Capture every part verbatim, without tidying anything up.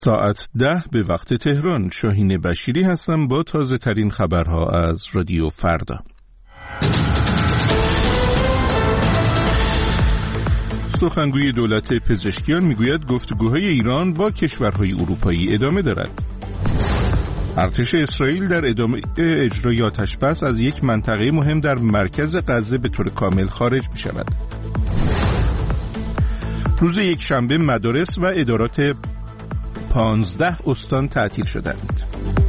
ساعت ده به وقت تهران. شاهین بشیری هستم با تازه ترین خبرها از رادیو فردا. سخنگوی دولت پزشکیان میگوید گفتگوهای ایران با کشورهای اروپایی ادامه دارد. ارتش اسرائیل در ادامه اجرای آتش‌بس از یک منطقه مهم در مرکز غزه به طور کامل خارج می شود. روز یک شنبه مدارس و ادارات پانزده استان تعطیل شدند.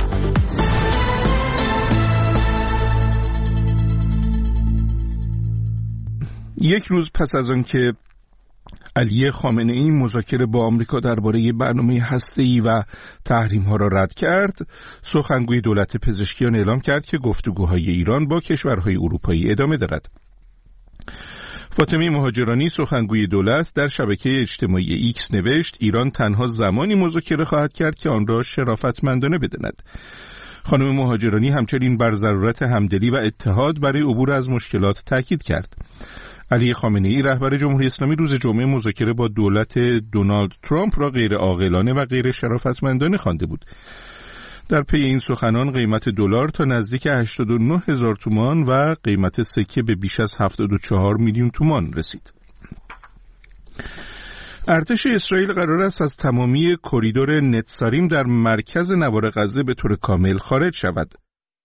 یک روز پس از آن که علی خامنه‌ای مذاکره با آمریکا درباره برنامه هسته‌ای و تحریم‌ها را رد کرد، سخنگوی دولت پزشکیان اعلام کرد که گفتگوهای ایران با کشورهای اروپایی ادامه دارد. فاطمه مهاجرانی سخنگوی دولت در شبکه اجتماعی ایکس نوشت ایران تنها زمانی مذاکره خواهد کرد که آن را شرافتمندانه بداند. خانم مهاجرانی همچنین بر ضرورت همدلی و اتحاد برای عبور از مشکلات تاکید کرد. علی خامنه‌ای رهبر جمهوری اسلامی روز جمعه مذاکره با دولت دونالد ترامپ را غیر عاقلانه و غیر شرافتمندانه خوانده بود. در پی این سخنان قیمت دلار تا نزدیک هشتاد و نه هزار تومان و قیمت سکه به بیش از هفتاد و چهار میلیون تومان رسید. ارتش اسرائیل قرار است از تمامی کریدور نتساریم در مرکز نوار غزه به طور کامل خارج شود.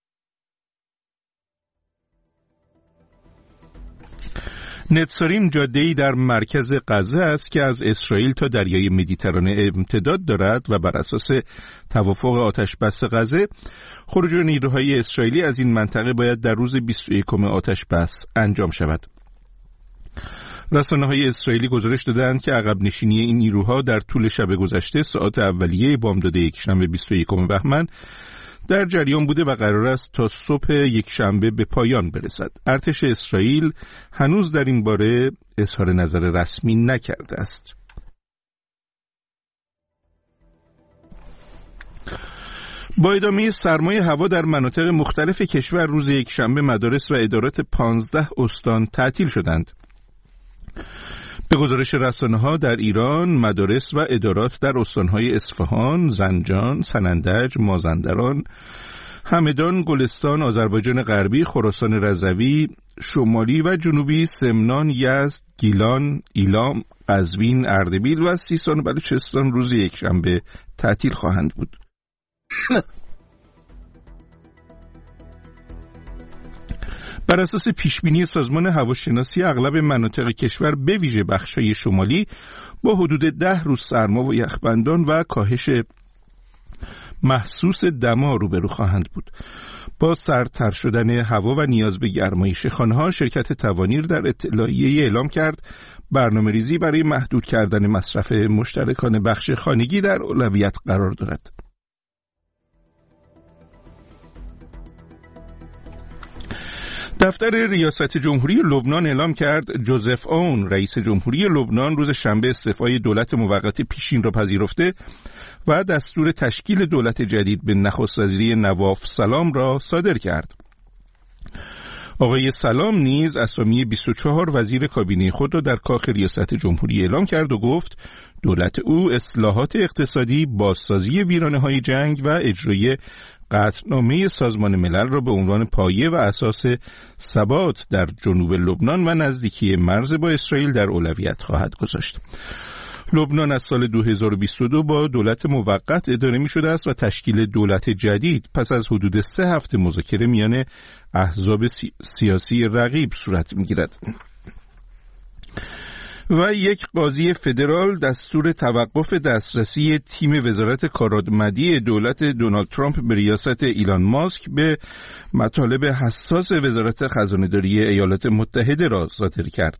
نتساریم جاده‌ای در مرکز غزه است که از اسرائیل تا دریای مدیترانه امتداد دارد و بر اساس توافق آتش‌بس غزه خروج نیروهای اسرائیلی از این منطقه باید در روز بیست و یکم آتش‌بس انجام شود. رسانه‌های اسرائیلی گزارش دادند که عقب نشینی این نیروها در طول شب گذشته ساعات اولیه بامداد یکشنبه بیست و یکم بهمن در جریان بوده و قرار است تا صبح یک شنبه به پایان برسد. ارتش اسرائیل هنوز در این باره اظهار نظر رسمی نکرده است. با ادامه سرمای هوا در مناطق مختلف کشور روز یک شنبه مدارس و ادارات پانزده استان تعطیل شدند. به گزارش رسانه‌ها در ایران مدارس و ادارات در استان‌های اصفهان، زنجان، سنندج، مازندران، همدان، گلستان، آذربایجان غربی، خراسان رضوی، شمالی و جنوبی، سمنان، یزد، گیلان، ایلام، قزوین، اردبیل و سیستان و بلوچستان روز یکشنبه تعطیل خواهند بود. بر اساس پیشبینی سازمان هواشناسی اغلب مناطق کشور به ویژه بخش‌های شمالی با حدود ده روز سرما و یخبندان و کاهش محسوس دما روبرو خواهند بود. با سردتر شدن هوا و نیاز به گرمایش خانه‌ها، شرکت توانیر در اطلاعیه‌ای اعلام کرد برنامه‌ریزی برای محدود کردن مصرف مشترکان بخش خانگی در اولویت قرار دارد. دفتر ریاست جمهوری لبنان اعلام کرد جوزف اون رئیس جمهوری لبنان روز شنبه استعفای دولت موقت پیشین را پذیرفته و دستور تشکیل دولت جدید به نخست وزیری نواف سلام را صادر کرد. آقای سلام نیز اسامی بیست و چهار وزیر کابینه خود را در کاخ ریاست جمهوری اعلام کرد و گفت دولت او اصلاحات اقتصادی، بازسازی ویرانه‌های جنگ و اجرای قطعنامه سازمان ملل را به عنوان پایه و اساس ثبات در جنوب لبنان و نزدیکی مرز با اسرائیل در اولویت خواهد گذاشت. لبنان از سال دو هزار و بیست و دو با دولت موقت اداره می شده است و تشکیل دولت جدید پس از حدود سه هفته مذاکره میان احزاب سی... سیاسی رقیب صورت می گیرد. و یک قاضی فدرال دستور توقف دسترسی تیم وزارت کارآمدی دولت دونالد ترامپ به ریاست ایلان ماسک به مطالب حساس وزارت خزانه‌داری ایالات متحده را صادر کرد.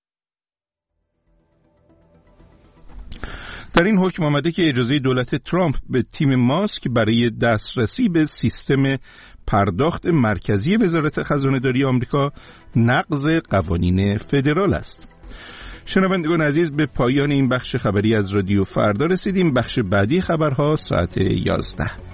در این حکم آمده که اجازه دولت ترامپ به تیم ماسک برای دسترسی به سیستم پرداخت مرکزی وزارت خزانه‌داری آمریکا نقض قوانین فدرال است. شنوندگان عزیز، به پایان این بخش خبری از رادیو فردا رسیدیم. بخش بعدی خبرها ساعت یازده.